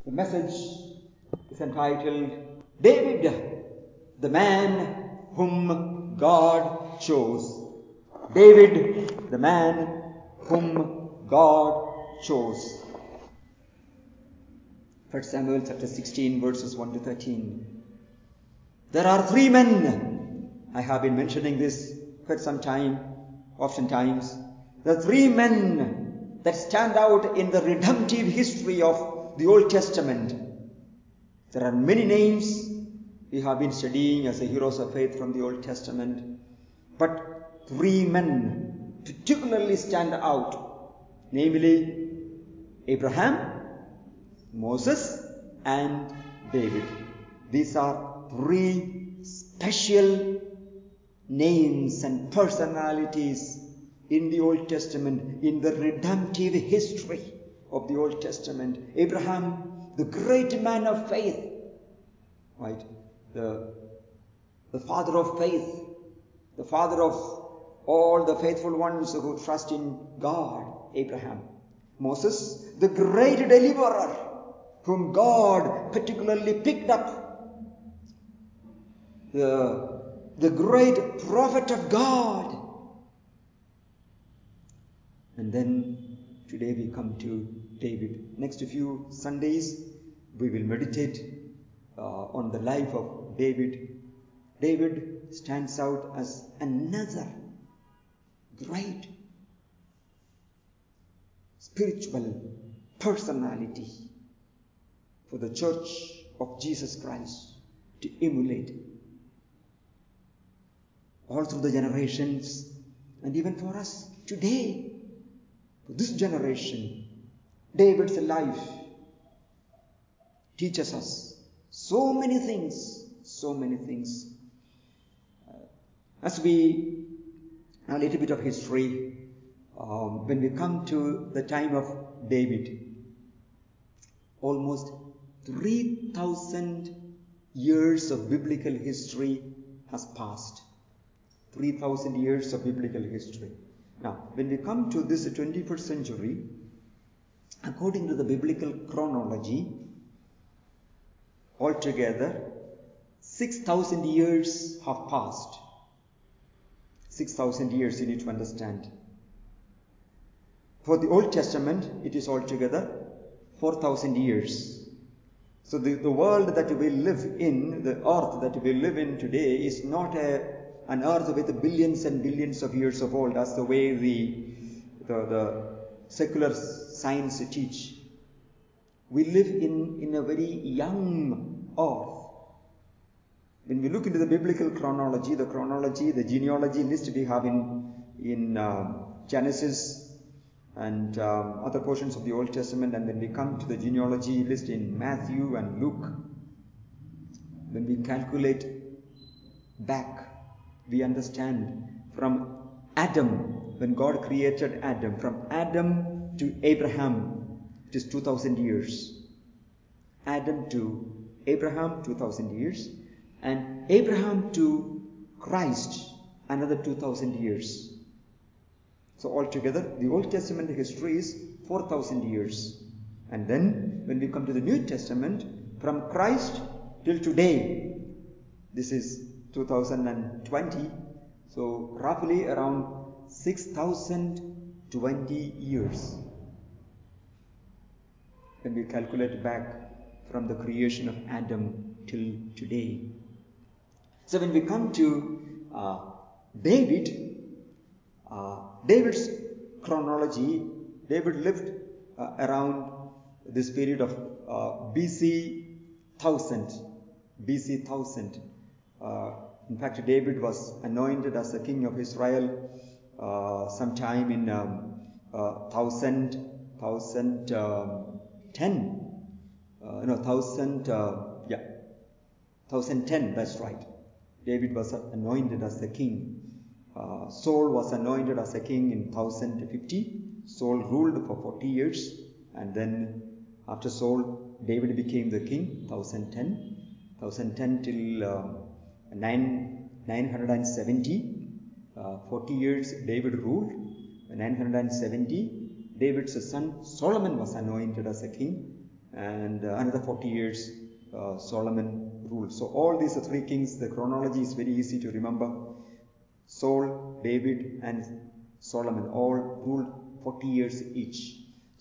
The message is entitled, David, the man whom God chose. David, the man whom God chose. 1 Samuel chapter 16 verses 1 to 13. There are three men. I have been mentioning this quite some time, oftentimes. The three men that stand out in the redemptive history of the Old Testament. There are many names we have been studying as the heroes of faith from the Old Testament. But three men particularly stand out. Namely, Abraham, Moses, and David. These are three special names and personalities in the Old Testament, in the redemptive history of the Old Testament. Abraham, the great man of faith, right? The father of faith, the father of all the faithful ones who trust in God, Abraham. Moses, the great deliverer, whom God particularly picked up. The great prophet of God. And then today we come to David. Next few Sundays we will meditate on the life of David. David stands out as another great spiritual personality for the Church of Jesus Christ to emulate all through the generations, and even for us today, for this generation. David's life teaches us so many things. As we a little bit of history, when we come to the time of David, almost 3,000 years of biblical history has passed. 3,000 years of biblical history. Now, when we come to this 21st century, according to the biblical chronology, altogether 6,000 years have passed. 6,000 years, you need to understand. For the Old Testament, it is altogether 4,000 years. So the world that we live in, the earth that we live in today, is not an earth with billions and billions of years of old, as the way the secular science teach. We live in a very young earth. When we look into the biblical chronology, the genealogy list we have in Genesis and other portions of the Old Testament, and when we come to the genealogy list in Matthew and Luke, when we calculate back, we understand from Adam, when God created Adam, from Adam to Abraham, it is 2,000 years. Adam to Abraham, 2,000 years. And Abraham to Christ, another 2,000 years. So altogether, the Old Testament history is 4,000 years. And then, when we come to the New Testament, from Christ till today, this is 2020, so roughly around 6,020 years. When we calculate back from the creation of Adam till today. So when we come to David's chronology, David lived around this period of BC 1000. In fact, David was anointed as the king of Israel sometime in 1010, that's right. David was anointed as the king. Saul was anointed as a king in 1050. Saul ruled for 40 years, and then after Saul, David became the king, 1010 till 970. 40 years David ruled. 970, David's son Solomon was anointed as a king, and another 40 years Solomon ruled. So all these three kings, the chronology is very easy to remember. Saul, David, and Solomon all ruled 40 years each.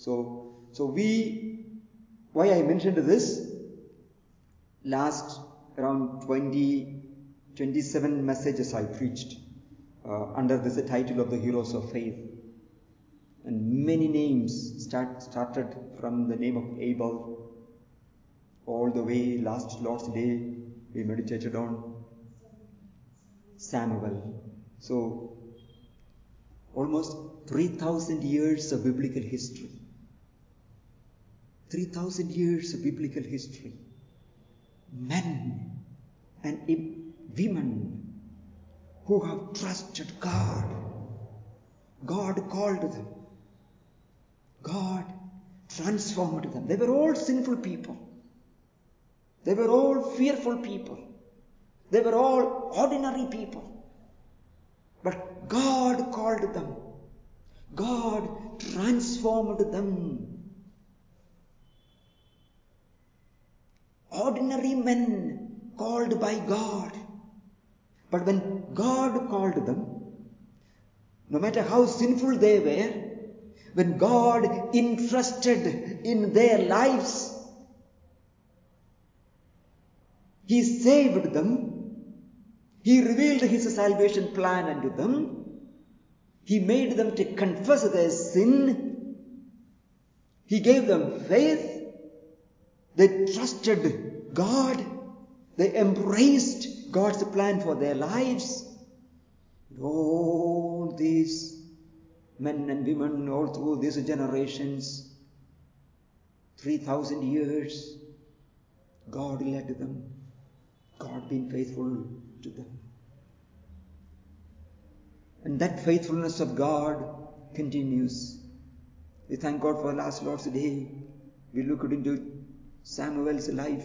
Why I mentioned this, last around 27 messages I preached under this title of the Heroes of Faith. And many names started from the name of Abel all the way last Lord's Day we meditated on Samuel. So almost 3,000 years of biblical history. 3,000 years of biblical history. Men and women who have trusted God. God called them. God transformed them. They were all sinful people. They were all fearful people. They were all ordinary people. But God called them. God transformed them. Ordinary men called by God. But when God called them, no matter how sinful they were, when God entrusted in their lives, He saved them. He revealed His salvation plan unto them. He made them to confess their sin. He gave them faith. They trusted God. They embraced God's plan for their lives. All these men and women all through these generations, 3,000 years, God led them. God been faithful to them. And that faithfulness of God continues. We thank God for last Lord's Day. We looked into Samuel's life.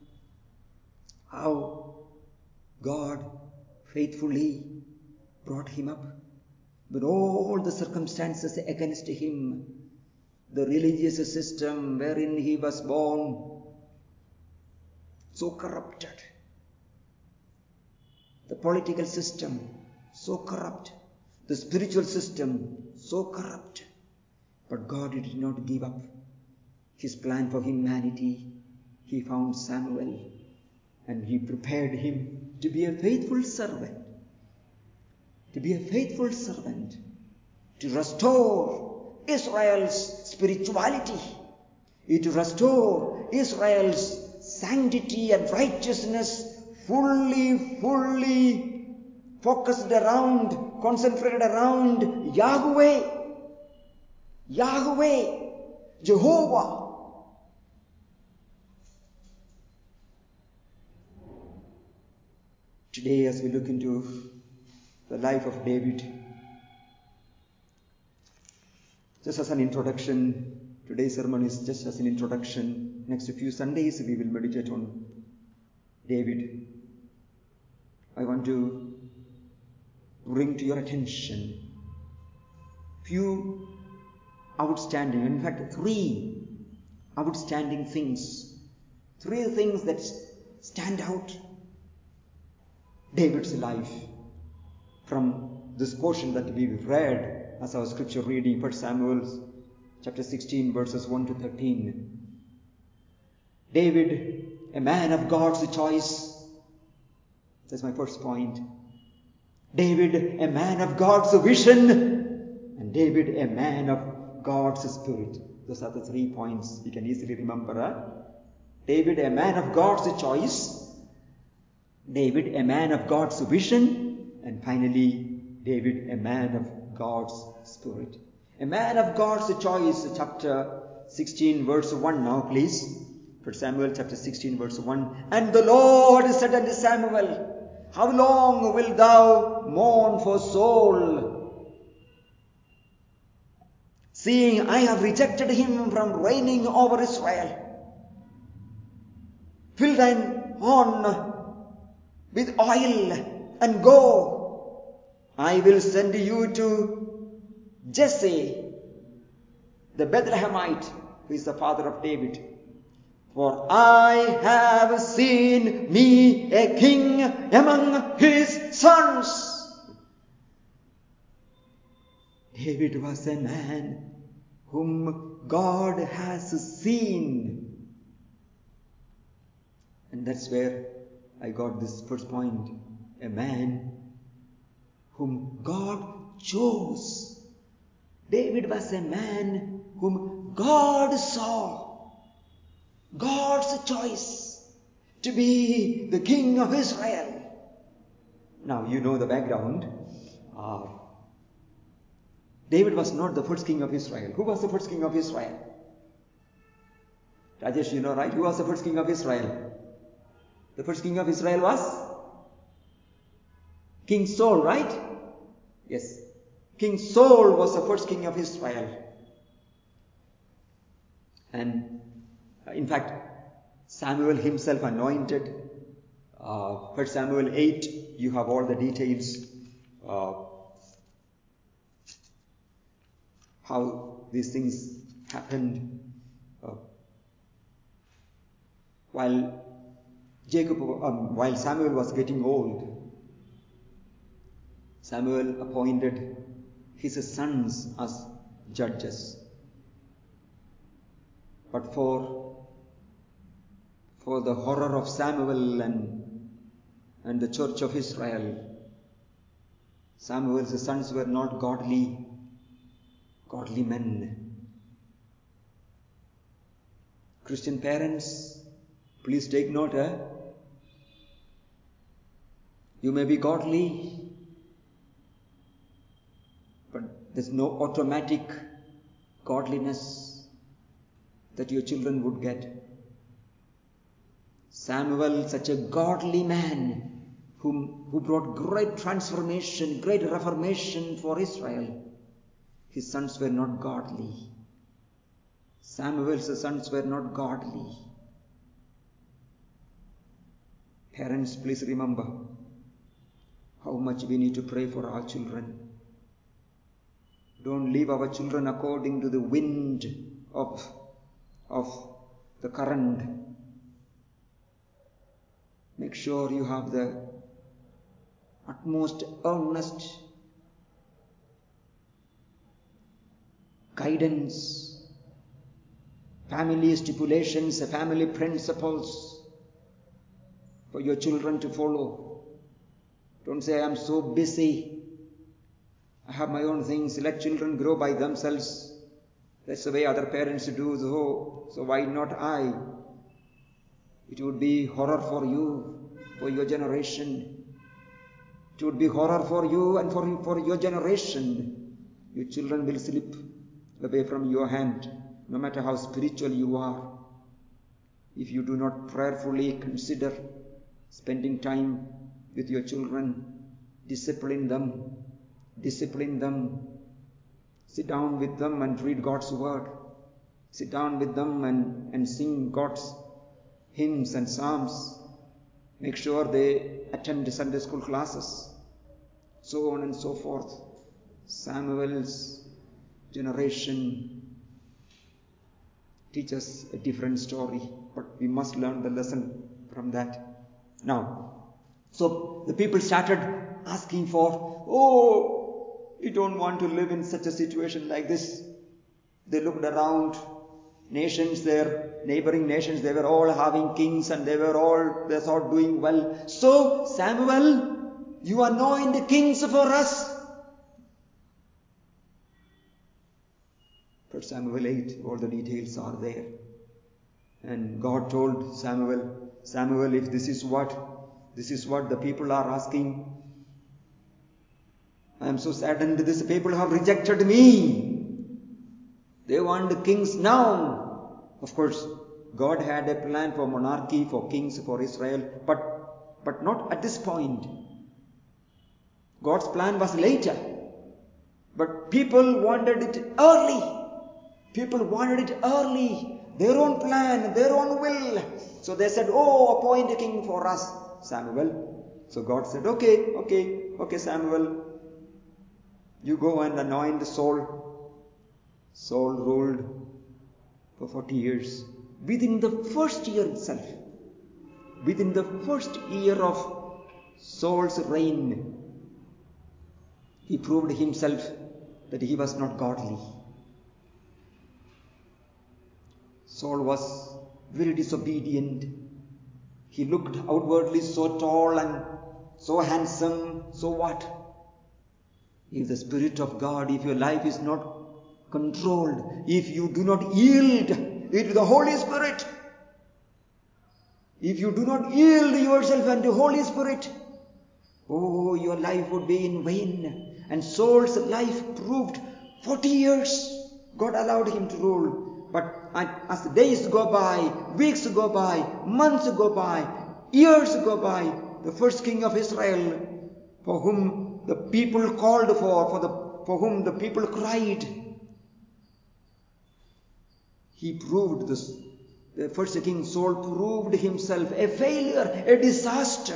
How God faithfully brought him up. But all the circumstances against him, the religious system wherein he was born, so corrupted. The political system, so corrupt. The spiritual system, so corrupt. But God did not give up His plan for humanity. He found Samuel and He prepared him to be a faithful servant. To be a faithful servant. To restore Israel's spirituality. To restore Israel's sanctity and righteousness fully focused around, concentrated around Yahweh, Jehovah. Today, as we look into the life of David, just as an introduction, today's sermon is just as an introduction. Next few Sundays, we will meditate on David. I want to bring to your attention few outstanding, in fact 3 outstanding things, 3 things that stand out David's life from this portion that we read as our scripture reading, 1 Samuel chapter 16 verses 1 to 13. David, a man of God's choice. That's my first point. David, a man of God's vision, and David, a man of God's spirit. Those are the 3 points you can easily remember. David, a man of God's choice. David, a man of God's vision. And finally, David, a man of God's spirit. A man of God's choice, chapter 16 verse 1 now please. 1 Samuel chapter 16 verse 1. And the Lord said unto Samuel, how long wilt thou mourn for Saul, seeing I have rejected him from reigning over Israel? Fill thine horn with oil and go. I will send you to Jesse, the Bethlehemite, who is the father of David. For I have seen me a king among his sons. David was a man whom God has seen. And that's where I got this first point. A man whom God chose. David was a man whom God saw. God's choice to be the king of Israel. Now you know the background. David was not the first king of Israel. Who was the first king of Israel? Rajesh, you know, right? Who was the first king of Israel? The first king of Israel was King Saul, right? Yes. King Saul was the first king of Israel. And in fact, Samuel himself anointed. 1 Samuel 8, you have all the details. How these things happened. While Samuel was getting old, Samuel appointed his sons as judges. But for the horror of Samuel and the church of Israel, Samuel's sons were not godly men. Christian parents, please take note. You may be godly, but there's no automatic godliness that your children would get. Samuel, such a godly man who brought great transformation, great reformation for Israel, his sons were not godly. Samuel's sons were not godly. Parents, please remember how much we need to pray for our children. Don't leave our children according to the wind of the current. Make sure you have the utmost earnest guidance, family stipulations, family principles for your children to follow. Don't say, I am so busy, I have my own things, let children grow by themselves. That's the way other parents do, so why not I? It would be horror for you, for your generation. It would be horror for you and for your generation. Your children will slip away from your hand, no matter how spiritual you are. If you do not prayerfully consider spending time with your children, discipline them. Sit down with them and read God's word. Sit down with them and sing God's hymns and psalms. Make sure they attend Sunday school classes, so on and so forth. Samuel's generation teaches a different story, but we must learn the lesson from that. Now, so the people started asking for, we don't want to live in such a situation like this. They looked around, nations there, neighboring nations, they were all having kings and they were all doing well. So, Samuel, you anoint kings for us. 1 Samuel 8, all the details are there. And God told Samuel, if this is what the people are asking, I am so saddened these people have rejected me. They want kings now. Of course, God had a plan for monarchy, for kings, for Israel, but not at this point. God's plan was later. But people wanted it early. Their own plan, their own will. So they said, appoint a king for us, Samuel. So God said, okay, Samuel. You go and anoint Saul. Saul ruled for 40 years. within the first year itself, within the first year of Saul's reign, he proved himself that he was not godly. Saul was very disobedient. He looked outwardly so tall and so handsome, so what? If the Spirit of God, if your life is not controlled, if you do not yield it to the Holy Spirit, if you do not yield yourself unto the Holy Spirit, oh, your life would be in vain. And Saul's life proved 40 years God allowed him to rule. But as the days go by, weeks go by, months go by, years go by, the first king of Israel, for whom the people called for whom the people cried, he proved this. The first king Saul proved himself a failure, a disaster.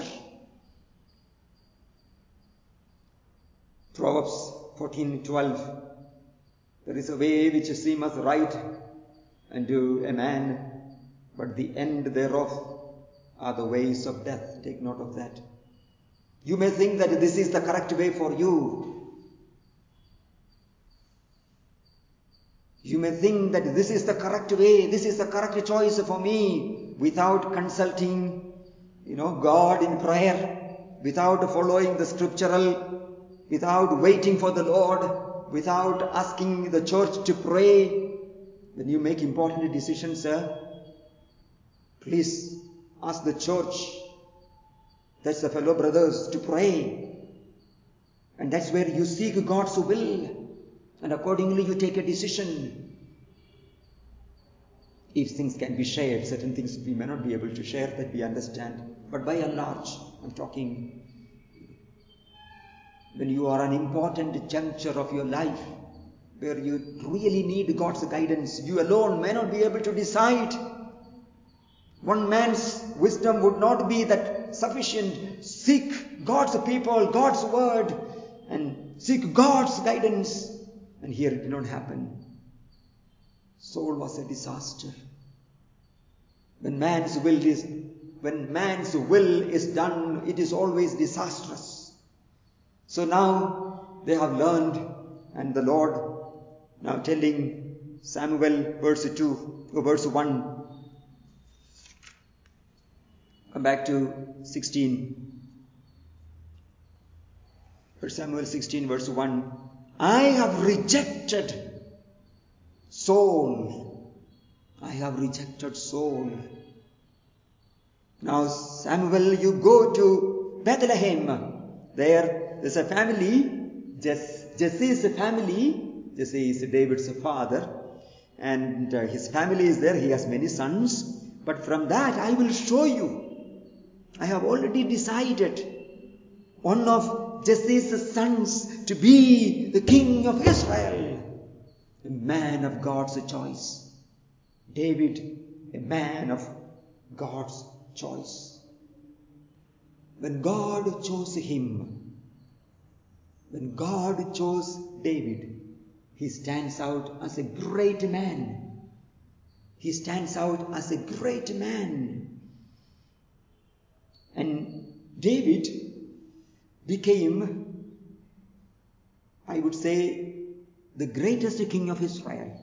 Proverbs 14:12. There is a way which seemeth right unto a man, but the end thereof are the ways of death. Take note of that. You may think that this is the correct way for you. You may think that this is the correct way, this is the correct choice for me, without consulting, God in prayer, without following the scriptural, without waiting for the Lord, without asking the church to pray. When you make important decisions, please ask the church, that's the fellow brothers, to pray. And that's where you seek God's will. And accordingly you take a decision. If things can be shared, certain things we may not be able to share, that we understand. But by and large, I'm talking, when you are an important juncture of your life, where you really need God's guidance, you alone may not be able to decide. One man's wisdom would not be that sufficient. Seek God's people, God's word, and seek God's guidance. And here it did not happen. Saul was a disaster. When man's will is done, it is always disastrous. So now they have learned, and the Lord now telling Samuel, verse 1. Come back to 16. 1 Samuel 16, verse 1. I have rejected Saul. I have rejected Saul. Now, Samuel, you go to Bethlehem. There's a family, Jesse's family. Jesse is David's father. And his family is there. He has many sons. But from that I will show you. I have already decided one of Jesse's sons to be the king of Israel. A man of God's choice. David, a man of God's choice. When God chose him, when God chose David, he stands out as a great man. He stands out as a great man. And David became, I would say, the greatest king of Israel.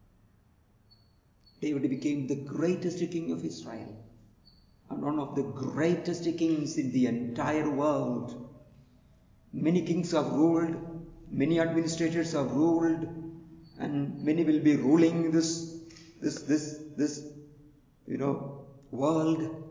David became the greatest king of Israel. And one of the greatest kings in the entire world. Many kings have ruled, many administrators have ruled, and many will be ruling this world.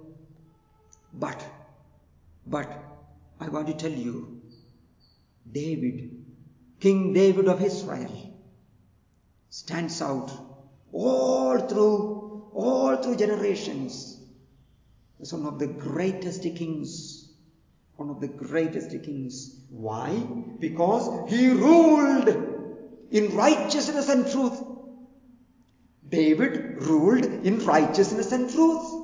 But I want to tell you, David, King David of Israel, stands out all through generations as one of the greatest kings. One of the greatest kings. Why? Because he ruled in righteousness and truth. David ruled in righteousness and truth.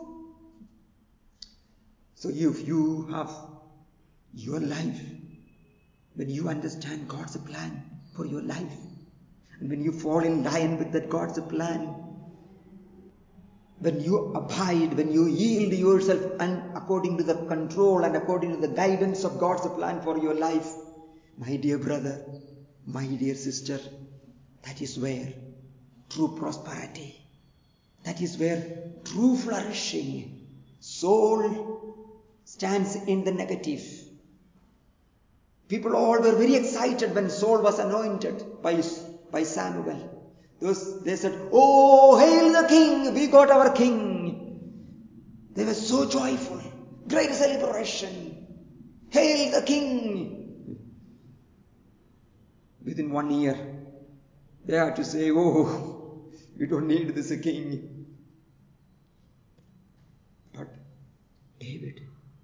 So if you have your life, when you understand God's plan for your life, and when you fall in line with that God's plan, when you abide, when you yield yourself and according to the control and according to the guidance of God's plan for your life, my dear brother, my dear sister, that is where true prosperity, that is where true flourishing, soul stands in the negative. People all were very excited when Saul was anointed by Samuel. They said, "Oh, hail the king, we got our king." They were so joyful, great celebration. Hail the king. Within 1 year, they had to say, "Oh, we don't need this king." But David,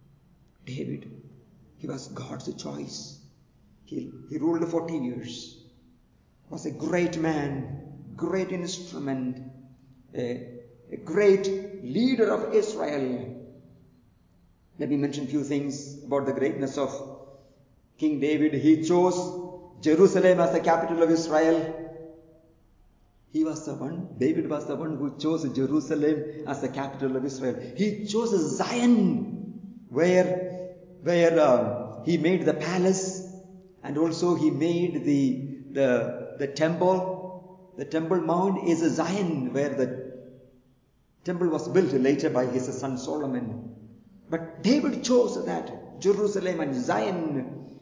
he was God's choice. He ruled 40 years. Was a great man, great instrument, a great leader of Israel. Let me mention a few things about the greatness of King David. He chose Jerusalem as the capital of Israel. David was the one who chose Jerusalem as the capital of Israel. He chose Zion, where he made the palace, and also he made the temple. The temple mount is Zion, where the temple was built later by his son Solomon. But David chose that, Jerusalem and Zion.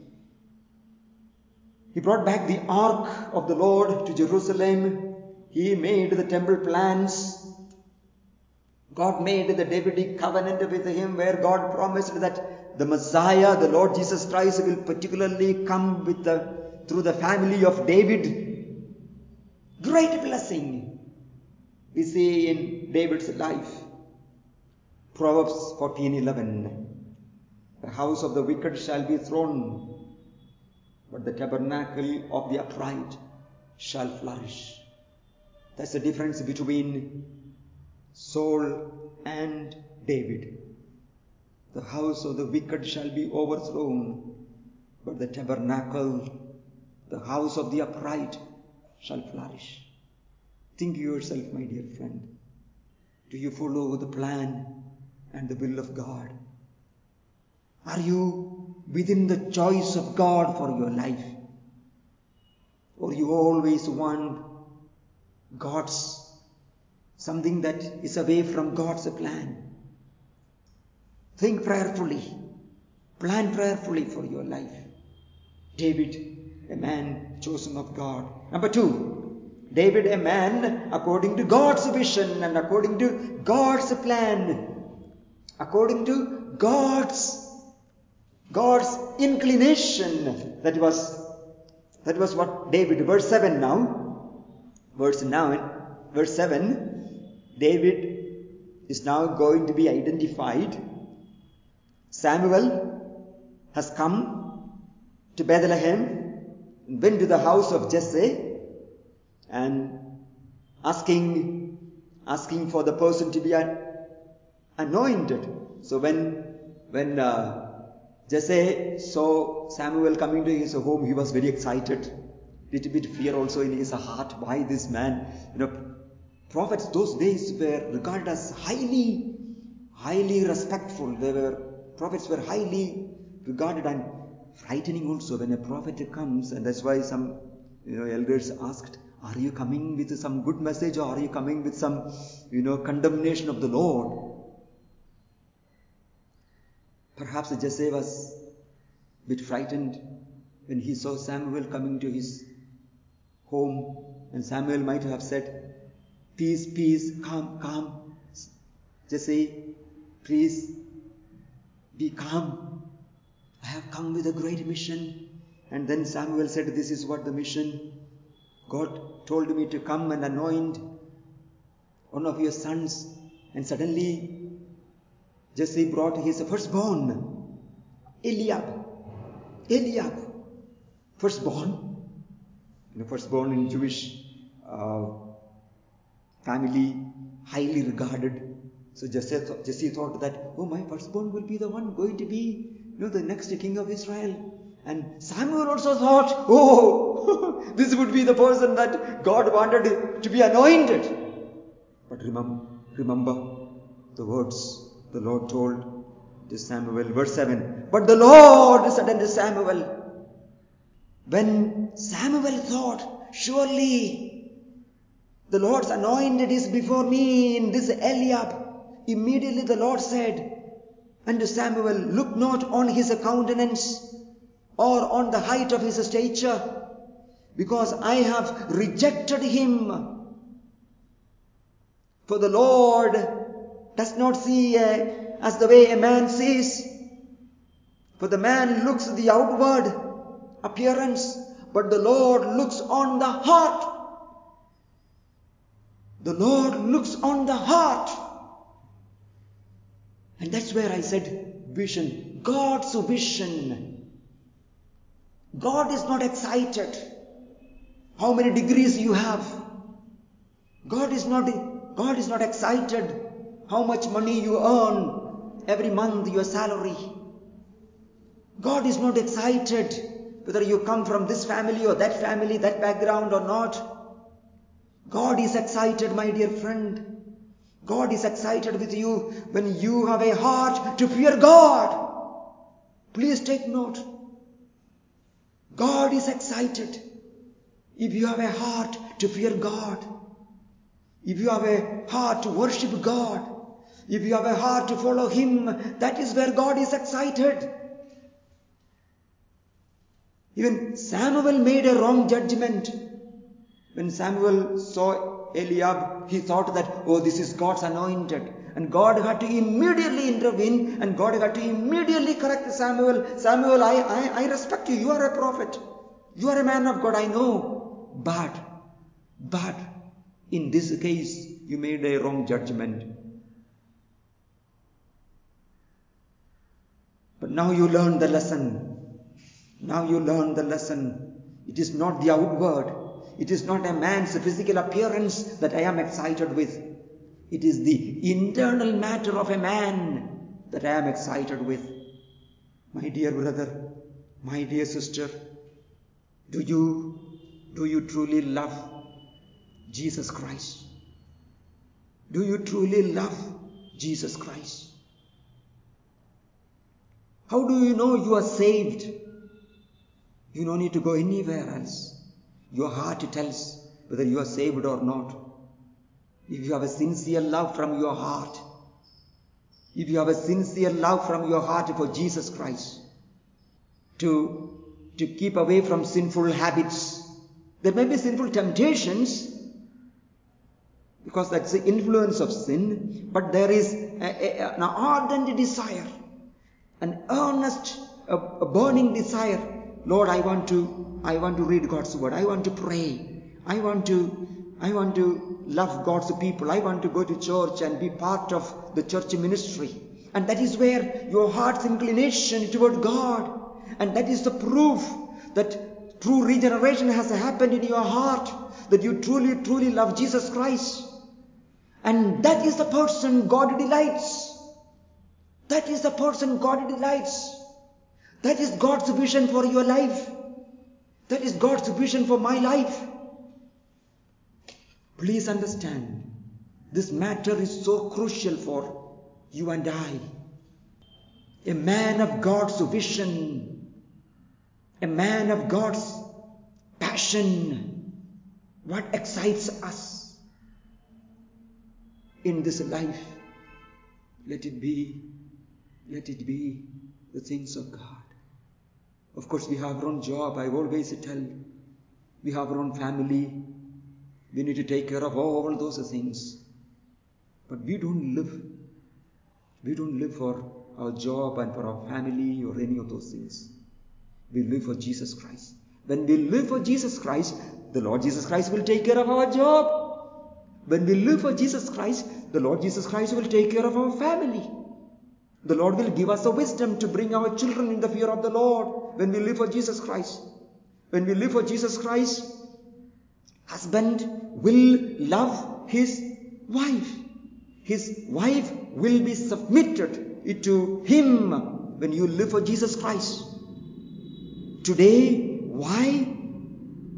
He brought back the ark of the Lord to Jerusalem. He made the temple plans. God made the Davidic covenant with him, where God promised that the Messiah, the Lord Jesus Christ, will particularly come through the family of David. Great blessing we see in David's life. Proverbs 14:11. The house of the wicked shall be thrown, but the tabernacle of the upright shall flourish. That's the difference between Saul and David. The house of the wicked shall be overthrown, but the tabernacle, the house of the upright, shall flourish. Think yourself, my dear friend. Do you follow the plan and the will of God? Are you within the choice of God for your life? Or you always want something that is away from God's plan? Think prayerfully. Plan prayerfully for your life. David, a man chosen of God. Number 2, David, a man according to God's vision and according to God's plan, according to God's inclination. That was what David, verse 7 now. Verse 7, David is now going to be identified. Samuel has come to Bethlehem, went to the house of Jesse and asking for the person to be anointed. So when Jesse saw Samuel coming to his home, he was very excited. Little bit fear also in his heart. Why this man? Prophets those days were regarded as highly respectful. Prophets were highly regarded and frightening also when a prophet comes, and that's why some elders asked, "Are you coming with some good message, or are you coming with some condemnation of the Lord?" Perhaps Jesse was a bit frightened when he saw Samuel coming to his home, and Samuel might have said, Peace, calm. Jesse, please be calm. I have come with a great mission." And then Samuel said, "This is what the mission. God told me to come and anoint one of your sons." And suddenly Jesse brought his firstborn, Eliab. Firstborn in Jewish family, highly regarded. So Jesse thought that, my firstborn will be the one going to be the next king of Israel. And Samuel also thought, this would be the person that God wanted to be anointed. But Remember the words the Lord told to Samuel. Verse 7. But the Lord said unto Samuel, when Samuel thought, surely the Lord's anointed is before me in this Eliab, immediately the Lord said unto Samuel, look not on his countenance or on the height of his stature, because I have rejected him. For the Lord does not see as the way a man sees. For the man looks the outward appearance, but the Lord looks on the heart. The Lord looks on the heart. And that's where I said vision. God's vision. God is not excited how many degrees you have. God is not excited how much money you earn every month, your salary. God is not excited whether you come from this family or that family, that background or not. God is excited, my dear friend. God is excited with you when you have a heart to fear God. Please take note. God is excited if you have a heart to fear God. If you have a heart to worship God. If you have a heart to follow Him, that is where God is excited. Even Samuel made a wrong judgment. When Samuel saw Eliab, he thought that, oh, this is God's anointed. And God had to immediately intervene, and God had to immediately correct Samuel. Samuel, I respect you. You are a prophet. You are a man of God, I know. But in this case, you made a wrong judgment. But now you learn the lesson. Now you learn the lesson. It is not the outward. It is not a man's physical appearance that I am excited with. It is the internal matter of a man that I am excited with. My dear brother, my dear sister, do you truly love Jesus Christ? Do you truly love Jesus Christ? How do you know you are saved? You don't need to go anywhere else. Your heart tells whether you are saved or not. If you have a sincere love from your heart, if you have a sincere love from your heart for Jesus Christ, to keep away from sinful habits. There may be sinful temptations, because that's the influence of sin, but there is an ardent desire, an earnest, a burning desire. Lord, I want to read God's word. I want to pray. I want to love God's people. I want to go to church and be part of the church ministry. And that is where your heart's inclination toward God. And that is the proof that true regeneration has happened in your heart. That you truly, truly love Jesus Christ. And that is the person God delights. That is the person God delights. That is God's vision for your life. That is God's vision for my life. Please understand, this matter is so crucial for you and I. A man of God's vision, a man of God's passion, what excites us in this life? Let it be the things of God. Of course, we have our own job. I always tell, we have our own family. We need to take care of all those things. But we don't live for our job and for our family or any of those things. We live for Jesus Christ. When we live for Jesus Christ, the Lord Jesus Christ will take care of our job. When we live for Jesus Christ, the Lord Jesus Christ will take care of our family. The Lord will give us the wisdom to bring our children in the fear of the Lord when we live for Jesus Christ. When we live for Jesus Christ, husband will love his wife. His wife will be submitted to him when you live for Jesus Christ. Today, why?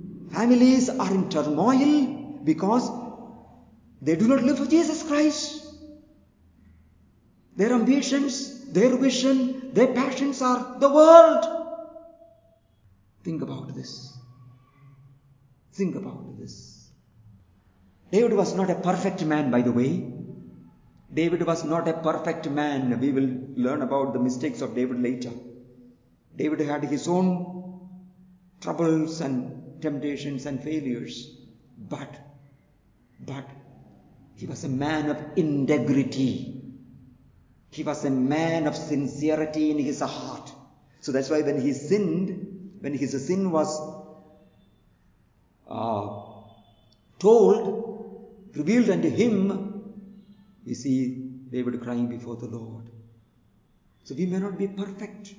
Families are in turmoil because they do not live for Jesus Christ. Their ambitions, their vision, their passions are the world. Think about this. Think about this. David was not a perfect man, by the way. David was not a perfect man. We will learn about the mistakes of David later. David had his own troubles and temptations and failures. But he was a man of integrity. He was a man of sincerity in his heart. So that's why when he sinned, when his sin was revealed unto him, we see David crying before the Lord. So we may not be perfect.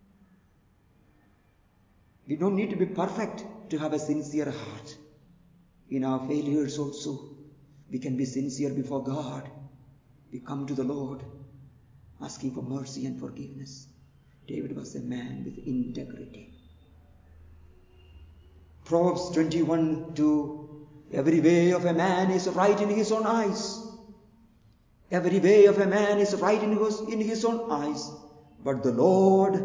We don't need to be perfect to have a sincere heart. In our failures also, we can be sincere before God. We come to the Lord asking for mercy and forgiveness. David was a man with integrity. Proverbs 21:2, every way of a man is right in his own eyes. Every way of a man is right in his own eyes. But the Lord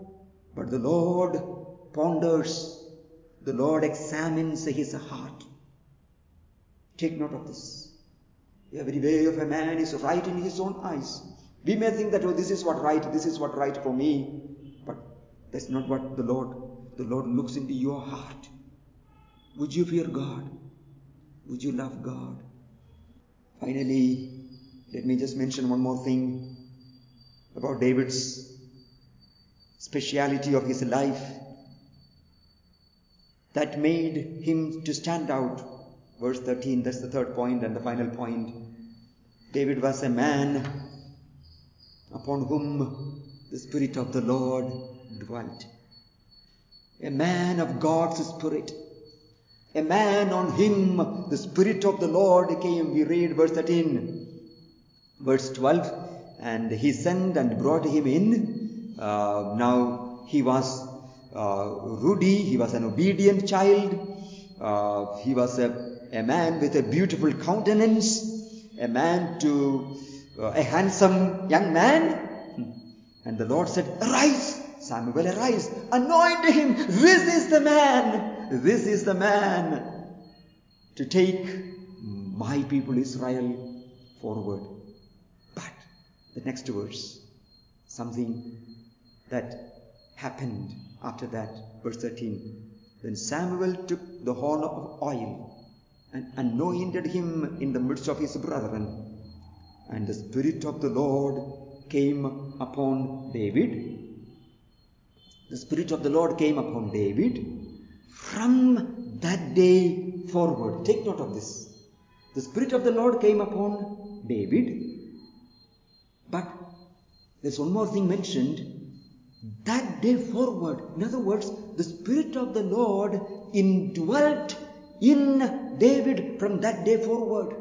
ponders. The Lord examines his heart. Take note of this. Every way of a man is right in his own eyes. We may think that, oh, this is what right for me. But that's not what the Lord looks into your heart. Would you fear God? Would you love God? Finally, let me just mention one more thing about David's speciality of his life that made him to stand out. Verse 13, that's the third point and the final point. David was a man upon whom the Spirit of the Lord dwelt. A man of God's Spirit. A man on him the Spirit of the Lord came. We read verse 13. Verse 12, and he sent and brought him in. Now he was ruddy, he was an obedient child, he was a man with a beautiful countenance, a handsome young man. And the Lord said, arise, Samuel, arise, anoint him. This is the man to take my people Israel forward. But the next verse, something that happened after that, verse 13. Then Samuel took the horn of oil and anointed him in the midst of his brethren. And the Spirit of the Lord came upon David. The Spirit of the Lord came upon David from that day forward. Take note of this. The Spirit of the Lord came upon David. But there's one more thing mentioned. That day forward. In other words, the Spirit of the Lord indwelt in David from that day forward.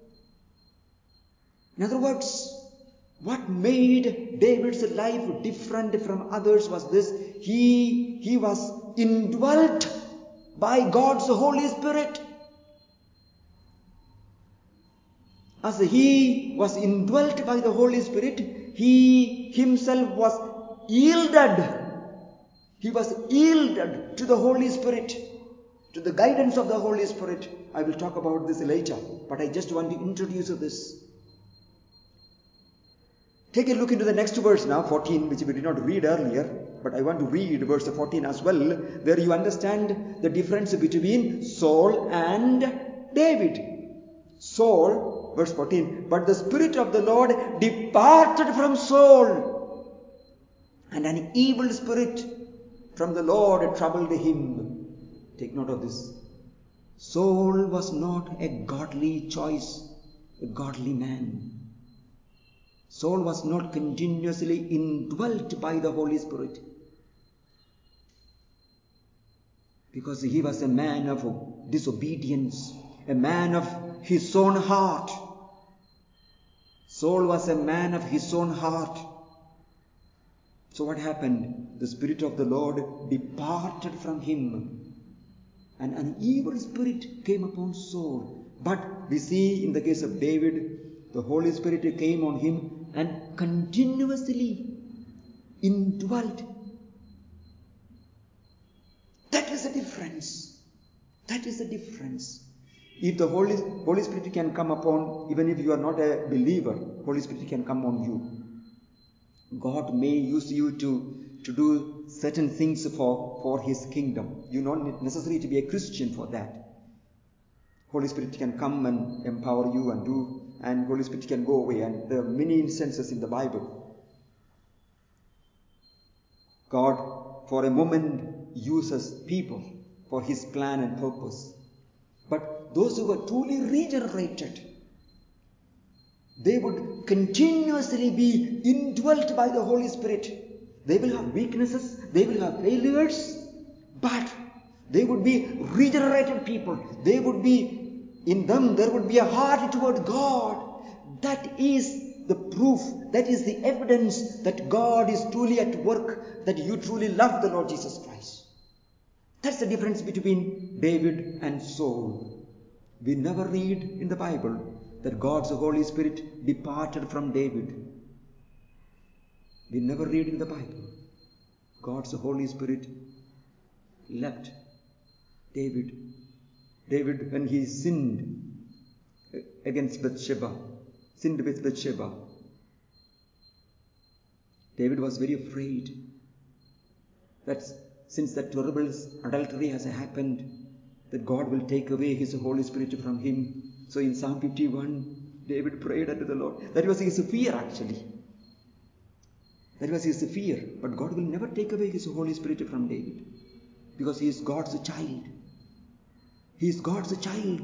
In other words, what made David's life different from others was this. He was indwelt by God's Holy Spirit. As he was indwelt by the Holy Spirit, he himself was yielded. He was yielded to the Holy Spirit, to the guidance of the Holy Spirit. I will talk about this later, but I just want to introduce this. Take a look into the next verse now, 14, which we did not read earlier, but I want to read verse 14 as well. There you understand the difference between Saul and David. Saul, verse 14, but the Spirit of the Lord departed from Saul, and an evil spirit from the Lord troubled him. Take note of this. Saul was not a godly choice, a godly man. Saul was not continuously indwelt by the Holy Spirit, because he was a man of disobedience, a man of his own heart. Saul was a man of his own heart. So what happened? The Spirit of the Lord departed from him, and an evil spirit came upon Saul. But we see in the case of David, the Holy Spirit came on him and continued indwelt. That is the difference. That is the difference. If the Holy Spirit can come upon, even if you are not a believer, Holy Spirit can come on you. God may use you to do certain things for His kingdom. You don't need necessarily to be a Christian for that. Holy Spirit can come and empower you and Holy Spirit can go away. And there are many instances in the Bible. God, for a moment, uses people for His plan and purpose. But those who were truly regenerated, they would continuously be indwelt by the Holy Spirit. They will have weaknesses, they will have failures, but they would be regenerated people. They would be, in them there would be a heart toward God. That is the proof, that is the evidence that God is truly at work, that you truly love the Lord Jesus Christ. That's the difference between David and Saul. We never read in the Bible that God's Holy Spirit departed from David. We never read in the Bible God's Holy Spirit left David. David, when he sinned against Bathsheba, sinned with Bathsheba, David was very afraid that since that terrible adultery has happened, that God will take away His Holy Spirit from him. So in Psalm 51, David prayed unto the Lord. That was his fear actually. That was his fear. But God will never take away His Holy Spirit from David, because he is God's child. He is God's child.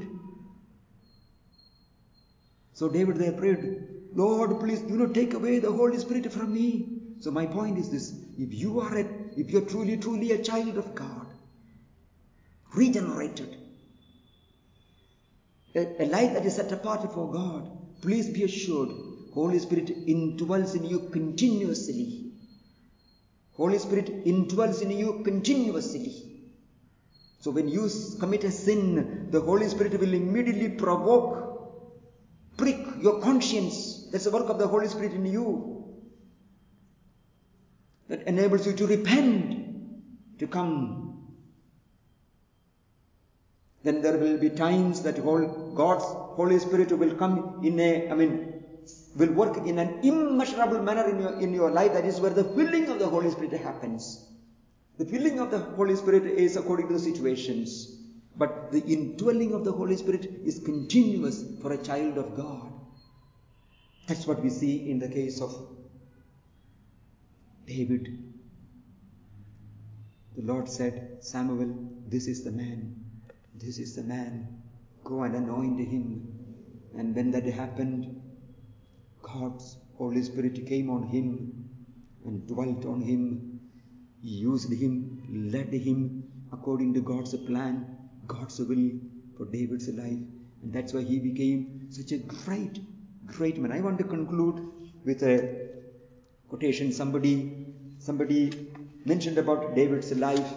So David there prayed, Lord, please do not take away the Holy Spirit from me. So my point is this: if you are truly a child of God, regenerated, a life that is set apart for God, please be assured, Holy Spirit indwells in you continuously. Holy Spirit indwells in you continuously. So when you commit a sin, the Holy Spirit will immediately prick your conscience. That's the work of the Holy Spirit in you, that enables you to repent, to come. Then there will be times that God's Holy Spirit will come will work in an immeasurable manner in your life. That is where the filling of the Holy Spirit happens. The filling of the Holy Spirit is according to the situations. But the indwelling of the Holy Spirit is continuous for a child of God. That's what we see in the case of David. The Lord said, Samuel, this is the man. This is the man. Go and anoint him. And when that happened, God's Holy Spirit came on him and dwelt on him. He used him, led him according to God's plan, God's will for David's life. And that's why he became such a great man. I want to conclude with a quotation. Somebody mentioned about David's life.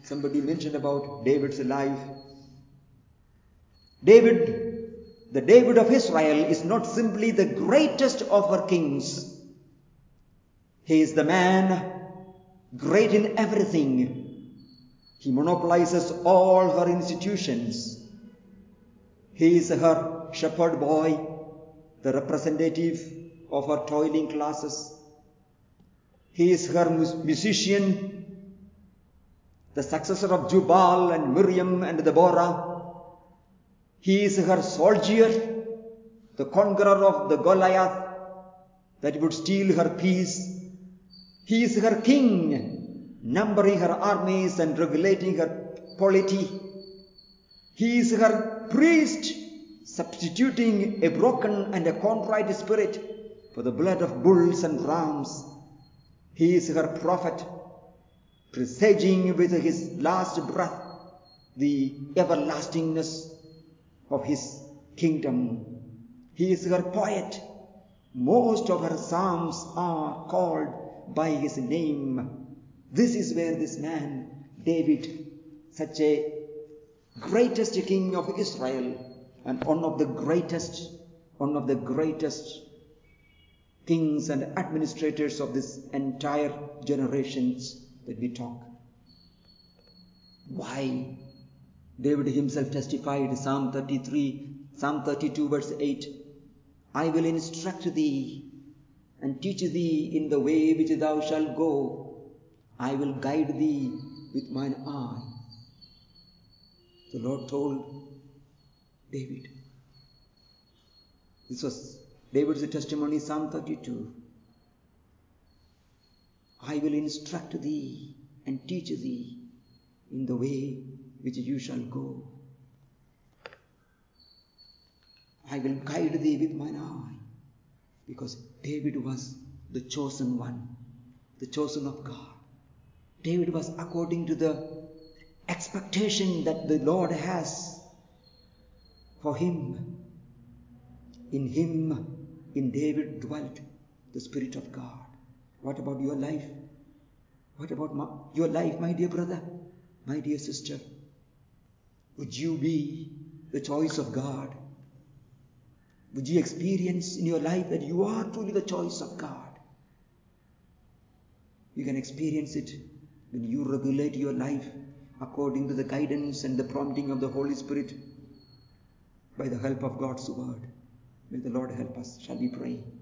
The David of Israel is not simply the greatest of her kings. He is the man great in everything. He monopolizes all her institutions. He is her shepherd boy, the representative of her toiling classes. He is her musician, the successor of Jubal and Miriam and Deborah. He is her soldier, the conqueror of the Goliath that would steal her peace. He is her king, numbering her armies and regulating her polity. He is her priest, substituting a broken and a contrite spirit for the blood of bulls and rams. He is her prophet, presaging with his last breath the everlastingness of his kingdom. He is her poet. Most of her psalms are called by his name. This is where this man, David, such a greatest king of Israel and one of the greatest kings and administrators of this entire generations that we talk. Why? David himself testified, Psalm 32 verse 8, I will instruct thee and teach thee in the way which thou shalt go. I will guide thee with mine eye. The Lord told David. This was David's testimony, Psalm 32. I will instruct thee and teach thee in the way which you shall go. I will guide thee with mine eye. Because David was the chosen one, the chosen of God. David was according to the expectation that the Lord has for him. In him, in David, dwelt the Spirit of God. What about your life? What about your life, my dear brother, my dear sister? Would you be the choice of God? Would you experience in your life that you are truly the choice of God? You can experience it when you regulate your life according to the guidance and the prompting of the Holy Spirit by the help of God's word. May the Lord help us. Shall we pray?